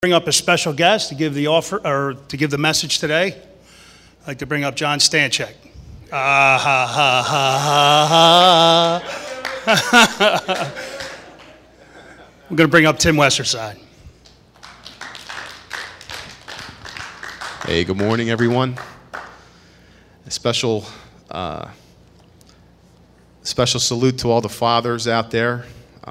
Bring up a special guest to give the offer or to give the message today. I'd like to bring up John Stanchek. Ah, ha, ha, ha, ha. I'm going to bring up Tim Westerside. Hey, good morning, everyone. A special salute to all the fathers out there.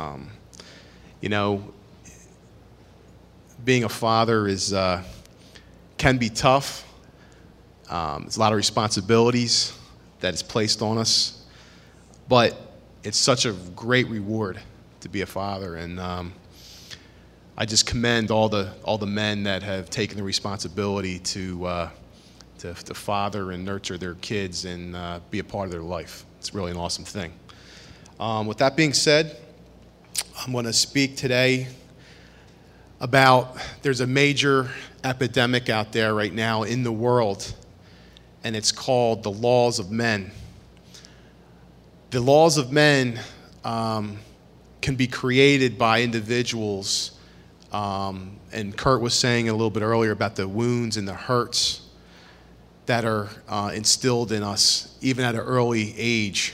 Being a father can be tough. There's a lot of responsibilities that is placed on us, but it's such a great reward to be a father, and I just commend all the men that have taken the responsibility to father and nurture their kids and be a part of their life. It's really an awesome thing. With that being said, I'm going to speak today about there's a major epidemic out there right now in the world, and it's called the laws of men. The laws of men can be created by individuals, and Kurt was saying a little bit earlier about the wounds and the hurts that are instilled in us even at an early age.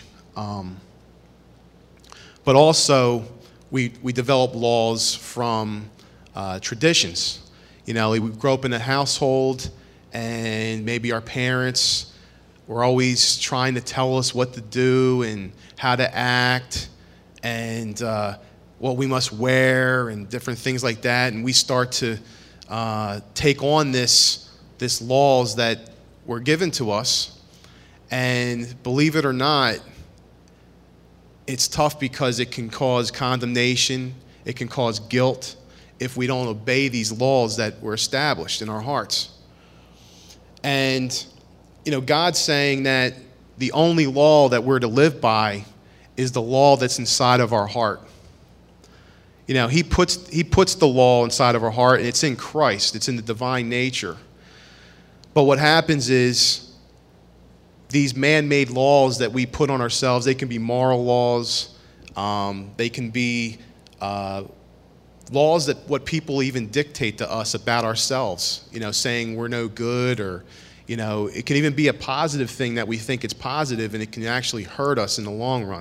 But also we develop laws from traditions. We grew up in a household, and maybe our parents were always trying to tell us what to do and how to act and what we must wear and different things like that. And we start to take on this laws that were given to us. And believe it or not, it's tough because it can cause condemnation, it can cause guilt if we don't obey these laws that were established in our hearts. And, God's saying that the only law that we're to live by is the law that's inside of our heart. He puts the law inside of our heart, and it's in Christ. It's in the divine nature. But what happens is these man-made laws that we put on ourselves, they can be moral laws. They can be laws that what people even dictate to us about ourselves, saying we're no good, or, it can even be a positive thing that we think it's positive, and it can actually hurt us in the long run.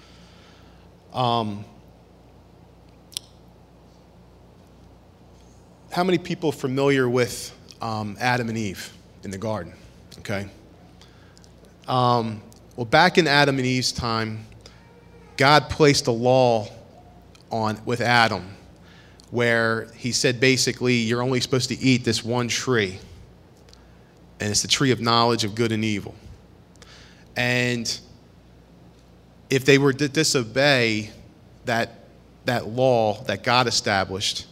How many people are familiar with Adam and Eve in the garden? Okay. Well, back in Adam and Eve's time, God placed a law with Adam, where he said basically you're only supposed to eat this one tree, and it's the tree of knowledge of good and evil. And if they were to disobey that law that God established,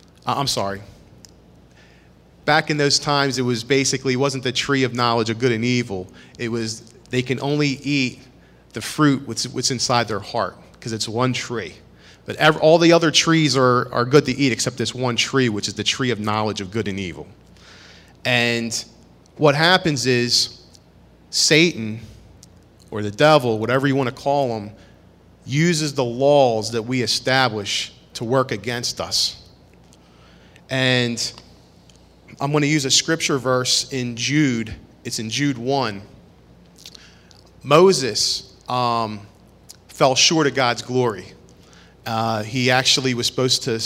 back in those times, it wasn't the tree of knowledge of good and evil. It was they can only eat the fruit what's inside their heart, because it's one tree. But all the other trees are good to eat except this one tree, which is the tree of knowledge of good and evil. And what happens is Satan, or the devil, whatever you want to call him, uses the laws that we establish to work against us. And I'm going to use a scripture verse in Jude. It's in Jude 1. Moses fell short of God's glory. He actually was supposed to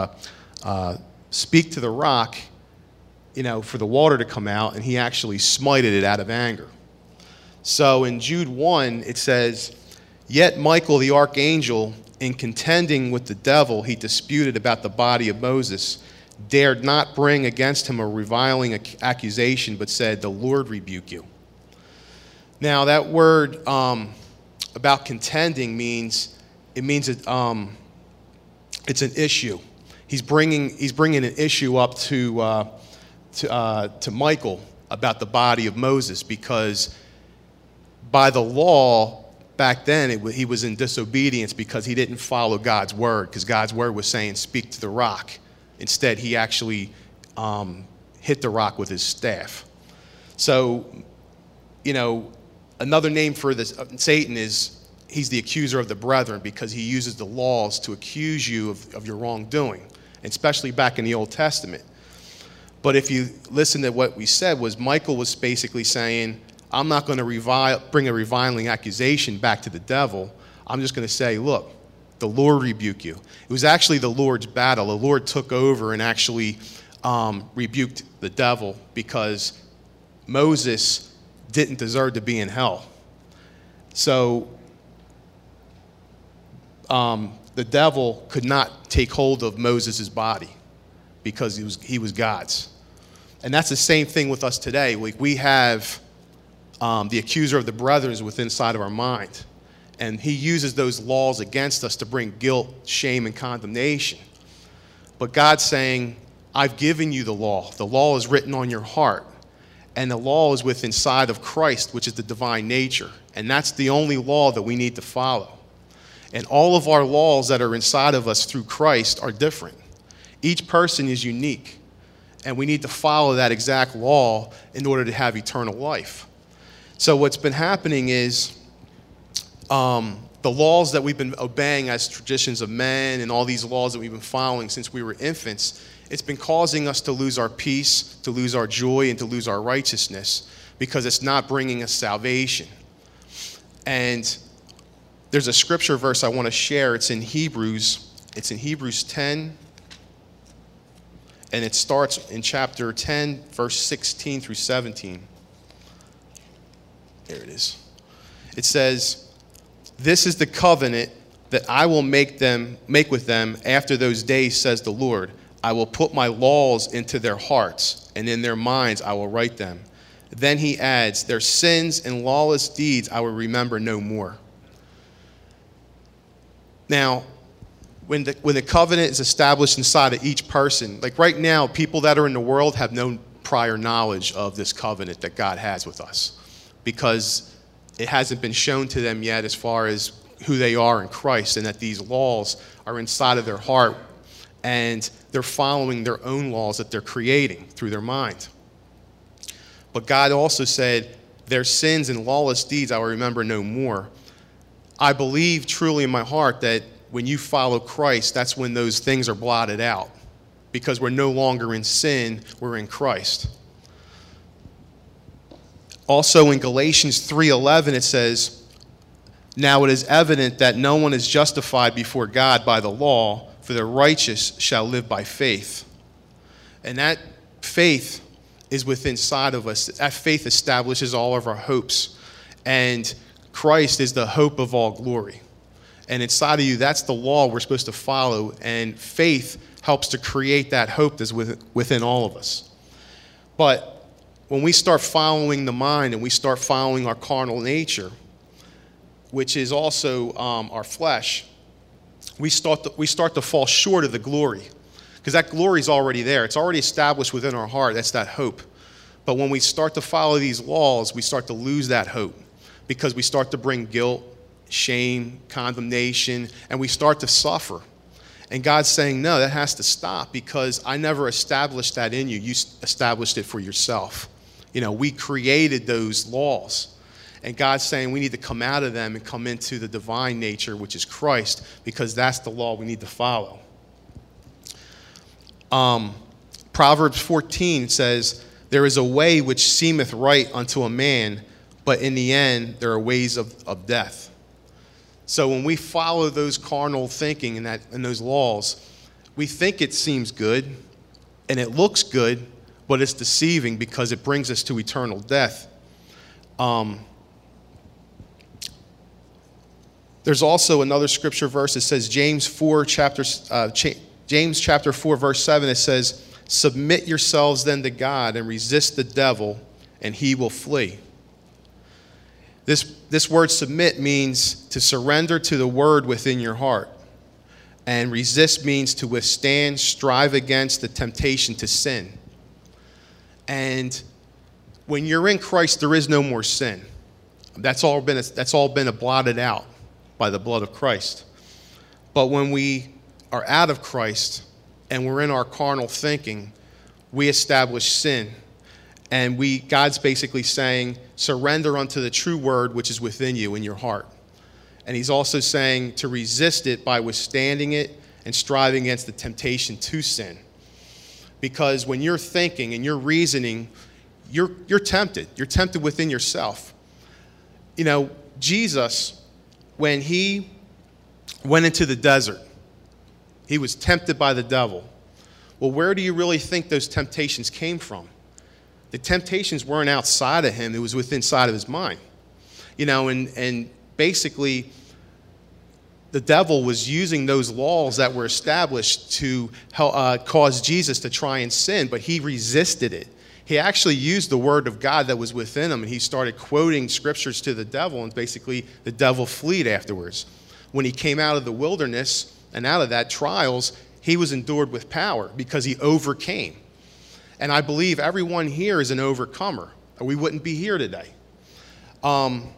speak to the rock, for the water to come out, and he actually smited it out of anger. So in Jude 1, it says, "Yet Michael the archangel, in contending with the devil he disputed about the body of Moses, dared not bring against him a reviling accusation, but said, 'The Lord rebuke you.'" Now that word about contending means it's an issue. He's bringing an issue up to Michael about the body of Moses, because by the law back then he was in disobedience because he didn't follow God's word, because God's word was saying speak to the rock. Instead, he actually hit the rock with his staff. So, another name for this Satan is he's the accuser of the brethren, because he uses the laws to accuse you of your wrongdoing. especially back in the Old Testament. But if you listen to what we said, was Michael was basically saying, I'm not going to bring a reviling accusation back to the devil. I'm just going to say, look, the Lord rebuke you. It was actually the Lord's battle. The Lord took over and actually rebuked the devil because Moses didn't deserve to be in hell. So the devil could not take hold of Moses' body because he was God's. And that's the same thing with us today. We have the accuser of the brethren is within inside of our mind. And he uses those laws against us to bring guilt, shame, and condemnation. But God's saying, I've given you the law. The law is written on your heart. And the law is within inside of Christ, which is the divine nature. And that's the only law that we need to follow. And all of our laws that are inside of us through Christ are different. Each person is unique. And we need to follow that exact law in order to have eternal life. So what's been happening is the laws that we've been obeying as traditions of men and all these laws that we've been following since we were infants, it's been causing us to lose our peace, to lose our joy, and to lose our righteousness because it's not bringing us salvation. And there's a scripture verse I want to share. It's in Hebrews. It's in Hebrews 10. And it starts in chapter 10, verse 16 through 17. There it is. It says, this is the covenant that I will make with them after those days, says the Lord. I will put my laws into their hearts, and in their minds I will write them. Then he adds, their sins and lawless deeds I will remember no more. Now, when the covenant is established inside of each person, like right now, people that are in the world have no prior knowledge of this covenant that God has with us because it hasn't been shown to them yet as far as who they are in Christ and that these laws are inside of their heart and they're following their own laws that they're creating through their mind. But God also said, their sins and lawless deeds I will remember no more. I believe truly in my heart that when you follow Christ, that's when those things are blotted out because we're no longer in sin, we're in Christ. Also in Galatians 3:11 it says, now it is evident that no one is justified before God by the law, for the righteous shall live by faith. And that faith is within inside of us. That faith establishes all of our hopes. And Christ is the hope of all glory. And inside of you, that's the law we're supposed to follow. And faith helps to create that hope that's within all of us. But when we start following the mind and we start following our carnal nature, which is also our flesh, we start to fall short of the glory. Because that glory is already there. It's already established within our heart. That's that hope. But when we start to follow these laws, we start to lose that hope. Because we start to bring guilt, shame, condemnation, and we start to suffer. And God's saying, no, that has to stop because I never established that in you. You established it for yourself. You know, we created those laws. And God's saying we need to come out of them and come into the divine nature, which is Christ, because that's the law we need to follow. Proverbs 14 says, there is a way which seemeth right unto a man, but in the end there are ways of death. So when we follow those carnal thinking and those laws, we think it seems good and it looks good, but it's deceiving because it brings us to eternal death. There's also another scripture verse that says James chapter 4 verse 7. It says, submit yourselves then to God and resist the devil, and he will flee. This word submit means to surrender to the word within your heart. And resist means to withstand, strive against the temptation to sin. And when you're in Christ, there is no more sin. That's all been blotted out by the blood of Christ. But when we are out of Christ and we're in our carnal thinking, we establish sin. And God's basically saying, surrender unto the true word which is within you in your heart. And he's also saying to resist it by withstanding it and striving against the temptation to sin. Because when you're thinking and you're reasoning, you're tempted. You're tempted within yourself. You know, Jesus, when he went into the desert, he was tempted by the devil. Well, where do you really think those temptations came from? The temptations weren't outside of him. It was within inside of his mind. You know, and basically, the devil was using those laws that were established to cause Jesus to try and sin, but he resisted it. He actually used the word of God that was within him, and he started quoting scriptures to the devil, and basically the devil fled afterwards. When he came out of the wilderness and out of that trials, he was endured with power because he overcame. And I believe everyone here is an overcomer, or we wouldn't be here today. John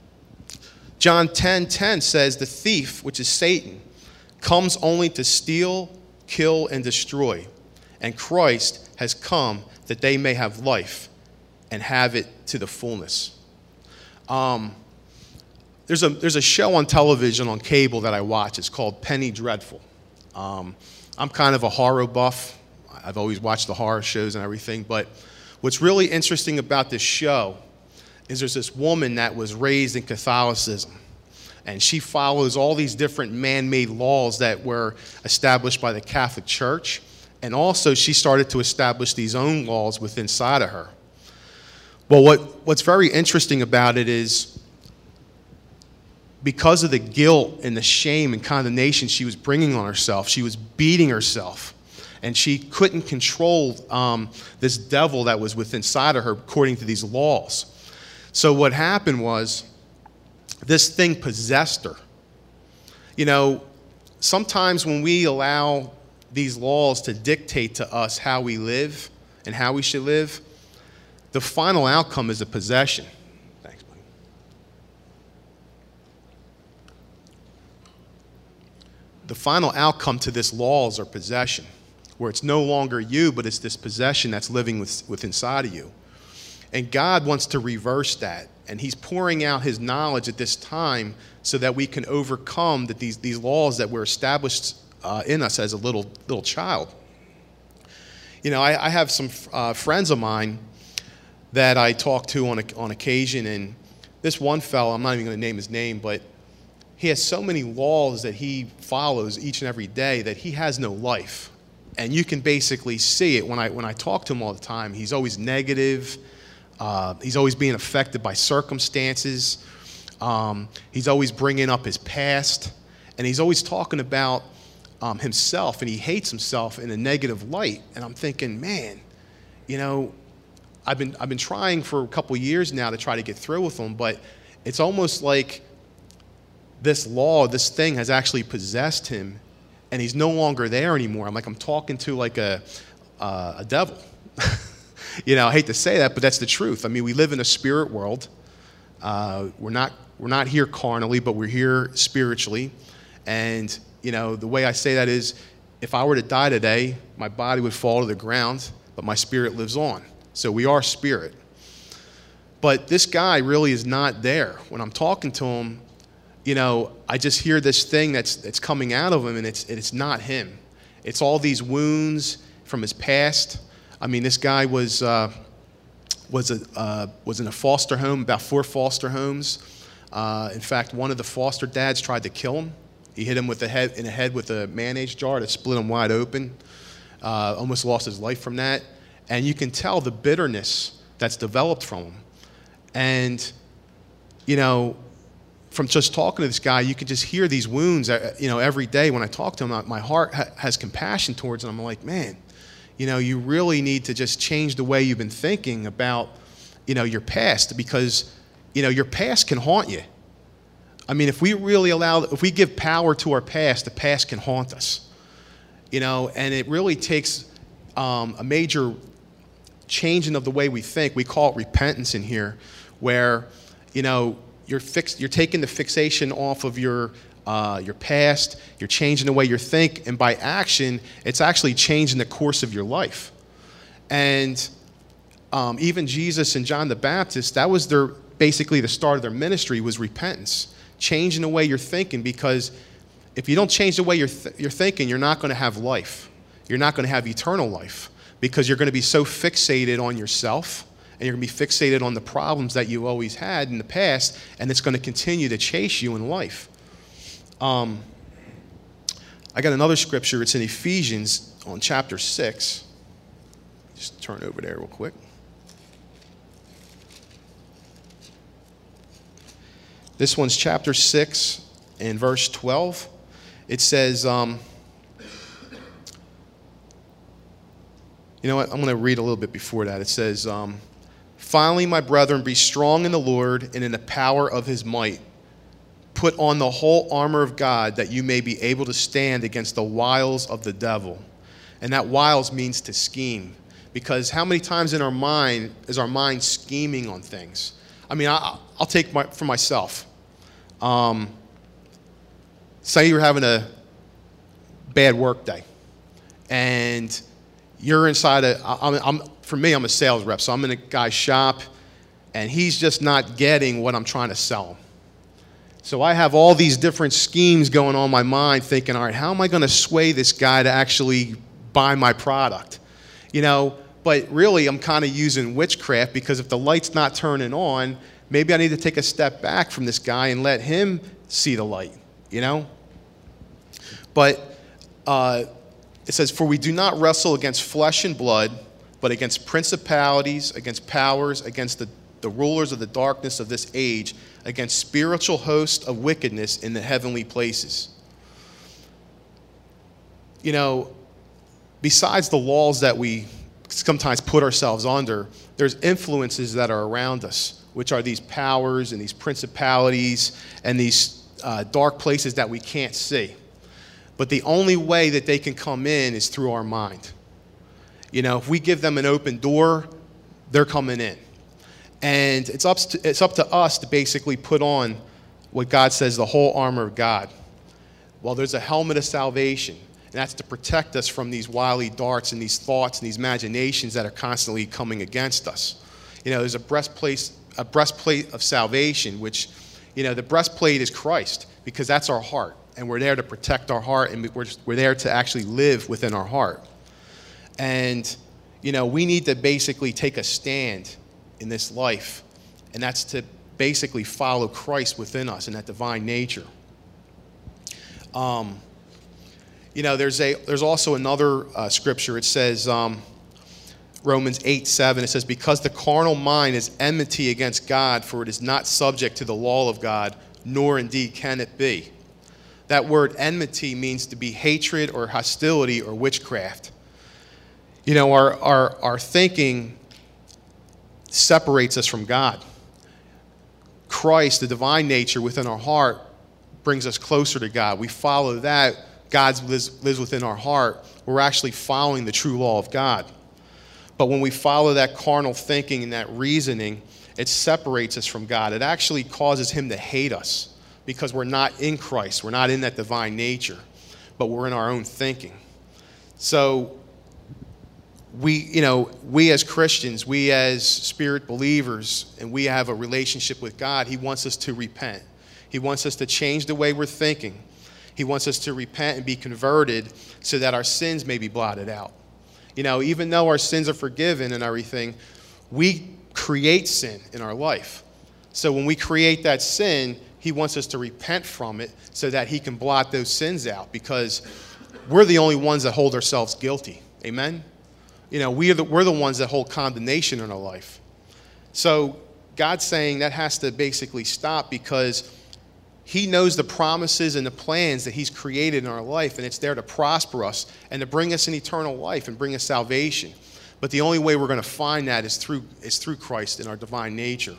10:10 says, the thief, which is Satan, comes only to steal, kill, and destroy. And Christ has come that they may have life and have it to the fullness. There's a show on television on cable that I watch. It's called Penny Dreadful. I'm kind of a horror buff. I've always watched the horror shows and everything. But what's really interesting about this show is there's this woman that was raised in Catholicism. And she follows all these different man-made laws that were established by the Catholic Church. And also she started to establish these own laws within inside of her. Well, what's very interesting about it is because of the guilt and the shame and condemnation she was bringing on herself, she was beating herself. And she couldn't control this devil that was within inside of her according to these laws. So what happened was this thing possessed her. You know, sometimes when we allow these laws to dictate to us how we live and how we should live, the final outcome is a possession. Thanks, buddy. The final outcome to this laws or possession, where it's no longer you, but it's this possession that's living within inside of you. And God wants to reverse that. And he's pouring out his knowledge at this time so that we can overcome these laws that were established in us as a little child. You know, I have some friends of mine that I talk to on occasion, and this one fellow, I'm not even going to name his name, but he has so many laws that he follows each and every day that he has no life. And you can basically see it when I talk to him all the time. He's always negative. He's always being affected by circumstances. He's always bringing up his past. And he's always talking about himself, and he hates himself in a negative light. And I'm thinking, man, you know, I've been trying for a couple years now to try to get through with him, but it's almost like this law, this thing has actually possessed him, and he's no longer there anymore. I'm talking to like a devil. You know, I hate to say that, but that's the truth. I mean, we live in a spirit world. We're not here carnally, but we're here spiritually. And, you know, the way I say that is, if I were to die today, my body would fall to the ground, but my spirit lives on. So we are spirit. But this guy really is not there. When I'm talking to him, you know, I just hear this thing that's coming out of him, and it's not him. It's all these wounds from his past. I mean, this guy was in a foster home, about 4 foster homes. In fact, one of the foster dads tried to kill him. He hit him in the head with a mayonnaise jar to split him wide open. Almost lost his life from that. And you can tell the bitterness that's developed from him. And, you know, from just talking to this guy, you can just hear these wounds, you know, every day when I talk to him. My heart has compassion towards him. I'm like, man, you know, you really need to just change the way you've been thinking about, you know, your past, because, you know, your past can haunt you. I mean, if we give power to our past, the past can haunt us. You know, and it really takes a major changing of the way we think. We call it repentance in here, where, you know, you're taking the fixation off of your past, you're changing the way you think, and by action, it's actually changing the course of your life. And even Jesus and John the Baptist, that was basically the start of their ministry, was repentance, changing the way you're thinking, because if you don't change the way you're thinking, you're not going to have life. You're not going to have eternal life. because you're going to be so fixated on yourself, and you're going to be fixated on the problems that you always had in the past, and it's going to continue to chase you in life. I got another scripture. It's in Ephesians on chapter 6. Just turn over there real quick. This one's chapter 6 and verse 12. It says, you know what? I'm going to read a little bit before that. It says, finally, my brethren, be strong in the Lord and in the power of his might. Put on the whole armor of God, that you may be able to stand against the wiles of the devil. And that wiles means to scheme. Because how many times in our mind is our mind scheming on things? I mean, I'll take for myself. Say you're having a bad work day, and you're inside for me, I'm a sales rep, so I'm in a guy's shop, and he's just not getting what I'm trying to sell him. So I have all these different schemes going on in my mind, thinking, all right, how am I going to sway this guy to actually buy my product? You know, but really I'm kind of using witchcraft, because if the light's not turning on, maybe I need to take a step back from this guy and let him see the light, you know? But it says, for we do not wrestle against flesh and blood, but against principalities, against powers, against the rulers of the darkness of this age, against spiritual hosts of wickedness in the heavenly places. You know, besides the walls that we sometimes put ourselves under, there's influences that are around us, which are these powers and these principalities and these dark places that we can't see. But the only way that they can come in is through our mind. You know, if we give them an open door, they're coming in. And it's up to us to basically put on what God says, the whole armor of God. Well, there's a helmet of salvation, and that's to protect us from these wily darts and these thoughts and these imaginations that are constantly coming against us. You know, there's a breastplate of salvation, which, you know, the breastplate is Christ, because that's our heart, and we're there to protect our heart, and we're there to actually live within our heart. And, you know, we need to basically take a stand in this life, and that's to basically follow Christ within us and that divine nature. You know, there's also another scripture. It says, Romans 8:7, it says, because the carnal mind is enmity against God, for it is not subject to the law of God, nor indeed can it be. That word enmity means to be hatred or hostility or witchcraft. You know, our thinking separates us from God. Christ, the divine nature within our heart, brings us closer to God. We follow that. God lives within our heart. We're actually following the true law of God. But when we follow that carnal thinking and that reasoning, it separates us from God. It actually causes him to hate us, because we're not in Christ. We're not in that divine nature, but we're in our own thinking. So we as Christians, we as spirit believers, and we have a relationship with God, he wants us to repent. He wants us to change the way we're thinking. He wants us to repent and be converted so that our sins may be blotted out. You know, even though our sins are forgiven and everything, we create sin in our life. So when we create that sin, he wants us to repent from it so that he can blot those sins out, because we're the only ones that hold ourselves guilty. Amen? You know, we're the ones that hold condemnation in our life. So God's saying that has to basically stop, because he knows the promises and the plans that he's created in our life, and it's there to prosper us and to bring us an eternal life and bring us salvation. But the only way we're going to find that is through Christ in our divine nature.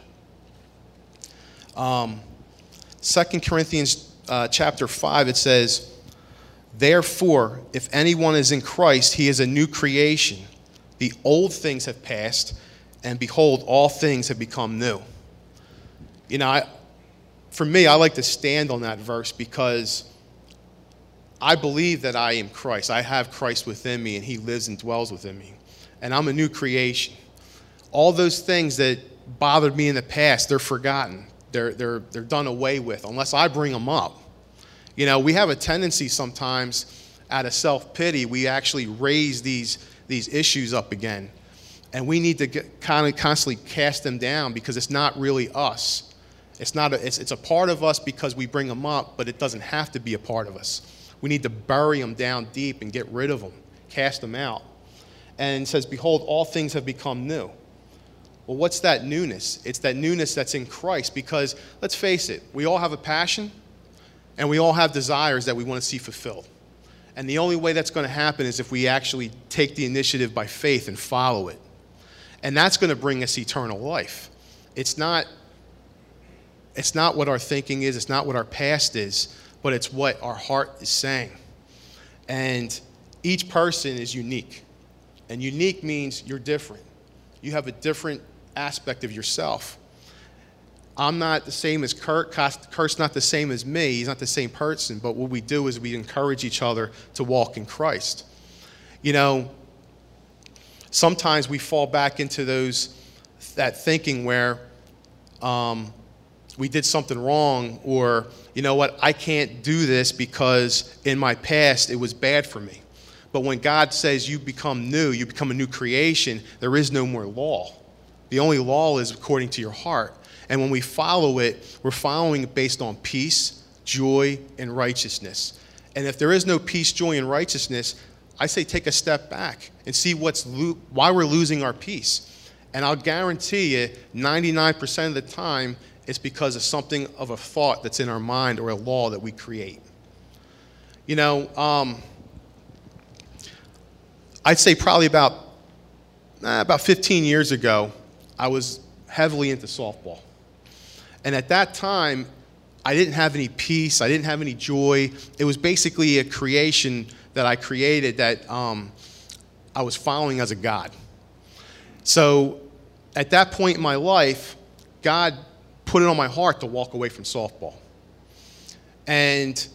2 Corinthians chapter 5, it says, therefore, if anyone is in Christ, he is a new creation. The old things have passed, and behold, all things have become new. You know, for me, I like to stand on that verse, because I believe that I am Christ. I have Christ within me, and he lives and dwells within me. And I'm a new creation. All those things that bothered me in the past, they're forgotten. They're done away with, unless I bring them up. You know, we have a tendency sometimes, out of self-pity, we actually raise these these issues up again. And we need to kind of constantly cast them down because it's not really us. It's a part of us because we bring them up, but it doesn't have to be a part of us. We need to bury them down deep and get rid of them, cast them out. And it says, behold, all things have become new. Well, what's that newness? It's that newness that's in Christ because, let's face it, we all have a passion and we all have desires that we want to see fulfilled. And the only way that's going to happen is if we actually take the initiative by faith and follow it. And that's going to bring us eternal life. It's not what our thinking is, it's not what our past is, but it's what our heart is saying. And each person is unique. And unique means you're different. You have a different aspect of yourself. I'm not the same as Kurt. Kurt's not the same as me. He's not the same person. But what we do is we encourage each other to walk in Christ. You know, sometimes we fall back into that thinking where we did something wrong, or, you know what, I can't do this because in my past it was bad for me. But when God says you become new, you become a new creation, there is no more law. The only law is according to your heart. And when we follow it, we're following it based on peace, joy, and righteousness. And if there is no peace, joy, and righteousness, I say take a step back and see why we're losing our peace. And I'll guarantee you, 99% of the time, it's because of something of a thought that's in our mind or a law that we create. You know, I'd say probably about 15 years ago, I was heavily into softball. And at that time, I didn't have any peace. I didn't have any joy. It was basically a creation that I created that I was following as a god. So at that point in my life, God put it on my heart to walk away from softball. And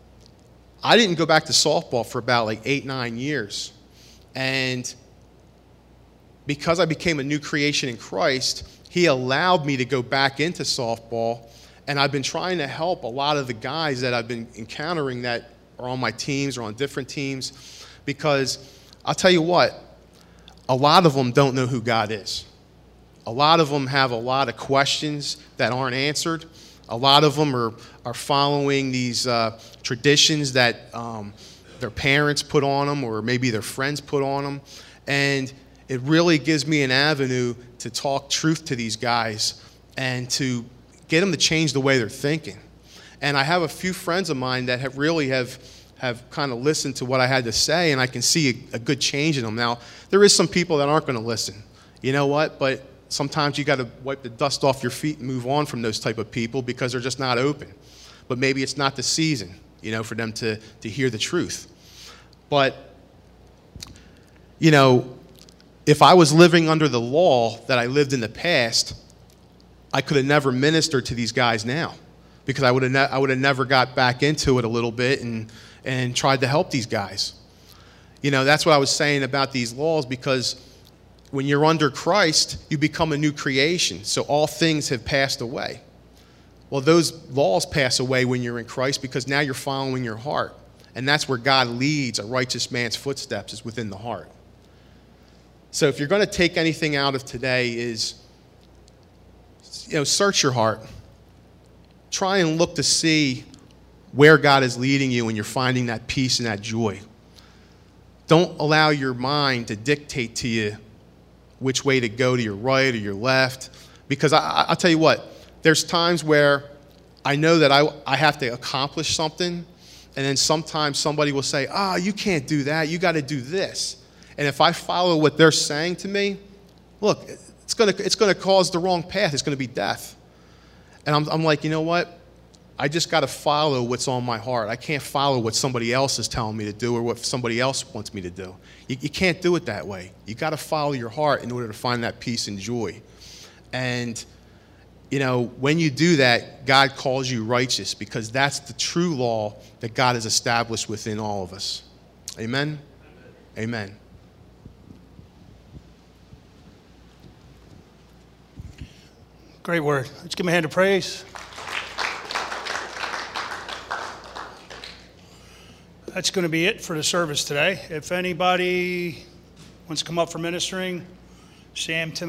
I didn't go back to softball for about like 8-9 years. And because I became a new creation in Christ, He allowed me to go back into softball. And I've been trying to help a lot of the guys that I've been encountering that are on my teams or on different teams. Because I'll tell you what, a lot of them don't know who God is. A lot of them have a lot of questions that aren't answered. A lot of them are following these traditions that their parents put on them or maybe their friends put on them. And it really gives me an avenue to talk truth to these guys and to get them to change the way they're thinking. And I have a few friends of mine that have kind of listened to what I had to say, and I can see a good change in them. Now, there is some people that aren't going to listen. You know what? But sometimes you got to wipe the dust off your feet and move on from those type of people because they're just not open. But maybe it's not the season, you know, for them to hear the truth. But, you know, if I was living under the law that I lived in the past, I could have never ministered to these guys now because I would have never got back into it a little bit and tried to help these guys. You know, that's what I was saying about these laws, because when you're under Christ, you become a new creation. So all things have passed away. Well, those laws pass away when you're in Christ because now you're following your heart. And that's where God leads a righteous man's footsteps, is within the heart. So if you're going to take anything out of today is, you know, search your heart. Try and look to see where God is leading you and you're finding that peace and that joy. Don't allow your mind to dictate to you which way to go, to your right or your left. Because I'll tell you what, there's times where I know that I have to accomplish something, and then sometimes somebody will say, you can't do that, you got to do this. And if I follow what they're saying to me, look, it's going to cause the wrong path. It's going to be death. And I'm like, you know what? I just got to follow what's on my heart. I can't follow what somebody else is telling me to do or what somebody else wants me to do. You can't do it that way. You got to follow your heart in order to find that peace and joy. And, you know, when you do that, God calls you righteous because that's the true law that God has established within all of us. Amen? Amen. Great word. Let's give him a hand of praise. That's going to be it for the service today. If anybody wants to come up for ministering? Sam, Tim,